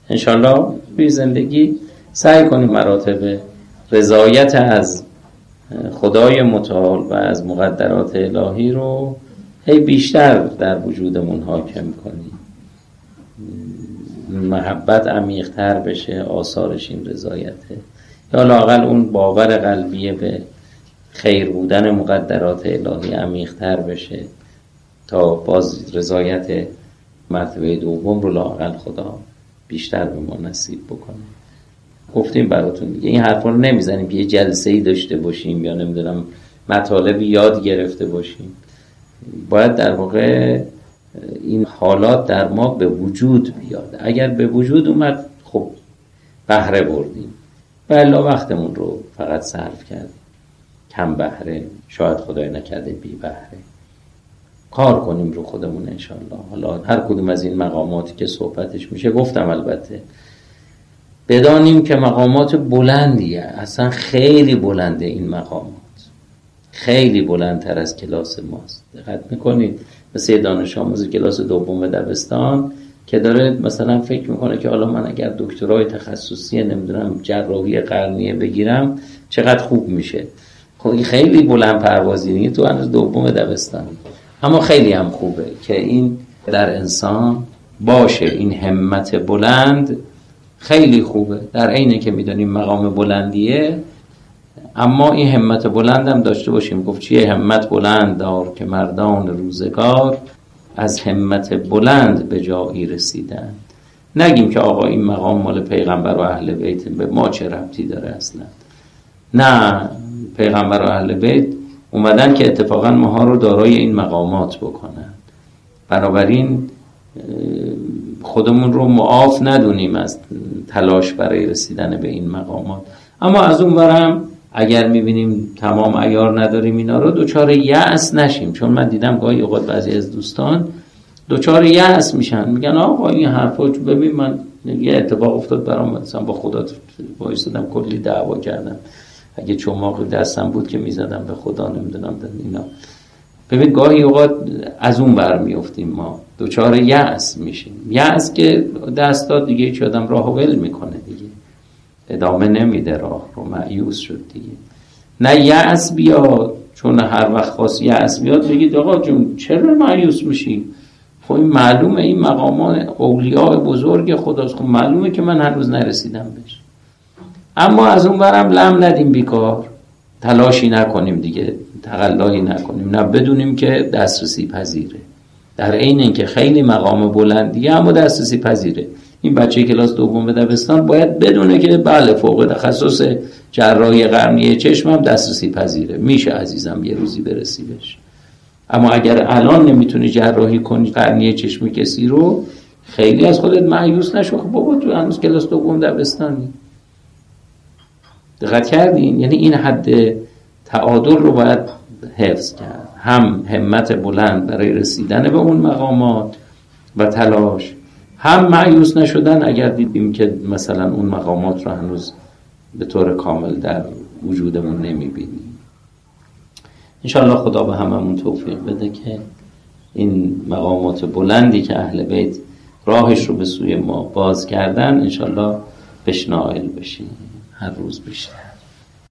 انشالله توی زندگی سعی کنیم مراتب رضایت از خدای متعال و از مقدرات الهی رو هی بیشتر در وجودمون حاکم کنیم، محبت عمیق‌تر بشه، آثارش این رضایته، یا لااقل اون باور قلبیه به خیر بودن مقدرات الهی عمیق‌تر بشه تا باز رضایت مرتبه دوم رو لااقل خدا بیشتر به ما نصیب بکنه. گفتیم براتون دیگه این حرفا رو نمیزنیم که یه جلسه‌ای داشته باشیم یا نمیدونم مطالبی یاد گرفته باشیم. باید در واقع این حالات در ما به وجود بیاد. اگر به وجود اومد خب بهره بردیم، والا وقتمون رو فقط صرف کردیم، کم بهره، شاید خدای نکرده بی بهره. کار کنیم رو خودمون انشالله. حالا هر کدوم از این مقاماتی که صحبتش میشه گفتم البته بدانیم که مقامات بلندیه، اصلا خیلی بلنده این مقامات، خیلی بلندتر از کلاس ماست. دقت میکنید مثل دانش آموز کلاس دوم دبستان که داره مثلا فکر میکنه که حالا من اگر دکترای تخصصی نمیدونم جراحی قرنیه بگیرم چقدر خوب میشه. خب این خیلی بلند پروازی تو هنوز دوم دبستان، اما خیلی هم خوبه که این در انسان باشه. این همت بلند خیلی خوبه، در عینه که میدونیم مقام بلندیه، اما این همت بلند هم داشته باشیم. گفت چیه همت بلند دار که مردان روزگار از همت بلند به جایی رسیدن. نگیم که آقا این مقام مال پیغمبر و اهل بیت، به ما چه ربطی داره اصلا. نه، پیغمبر و اهل بیت اومدن که اتفاقا ماها رو دارای این مقامات بکنن. بنابراین خودمون رو معاف ندونیم از تلاش برای رسیدن به این مقامات. اما از اون برم اگر میبینیم تمام عیار نداریم اینا رو، دوچار یأس نشیم. چون من دیدم گاهی اوقات بعضی از دوستان دوچار یأس میشن، میگن آقا این حرفا ببین من یه اتفاق افتاد برام، مثلا با خدا وایسادم کلی دعوا کردم، اگه چماق دستم بود که میزدم به خدا نمیدونم اینا. ببین گاهی اوقات از اون برمیافتیم، ما دوچار یأس میشیم. یأس که دست داد دیگه هیچ آدم راهو ول میکنه دیگه، ادامه نمیده راه رو، مایوس شد دیگه. نه یأس بیاد، چون هر وقت خواست یأس بیاد بگید آقا جون چرا مایوس میشی؟ خب این معلومه این مقامات اولیاء بزرگ خداست، خب معلومه که من هنوز نرسیدم بهش. اما از اون برم لم ندیم بیکار، تلاشی نکنیم دیگه، تقلایی نکنیم، نه بدونیم که دسترسی پذیره. در عین اینکه خیلی مقام بلندیه اما دسترسی پذیره. این بچه کلاس دوم دبستان باید بدونه که بله فوق تخصص جراحی قرنیه چشم هم دسترسی پذیره، میشه عزیزم یه روزی برسی بهش. اما اگر الان نمیتونی جراحی کنی قرنیه چشم کسی رو، خیلی از خودت مایوس نشو. خب بابا تو هنوز کلاس دوم دبستانی. دقت کردین؟ یعنی این حد تعادل رو باید حفظ کرد، هم همت بلند برای رسیدن به اون مقامات و تلاش، هم مایوس نشدن اگر دیدیم که مثلا اون مقامات رو هنوز به طور کامل در وجودمون نمیبینیم. انشاءالله خدا به هممون توفیق بده که این مقامات بلندی که اهل بیت راهش رو به سوی ما باز کردن انشاءالله بهش نائل بشیم هر روز بیشتر.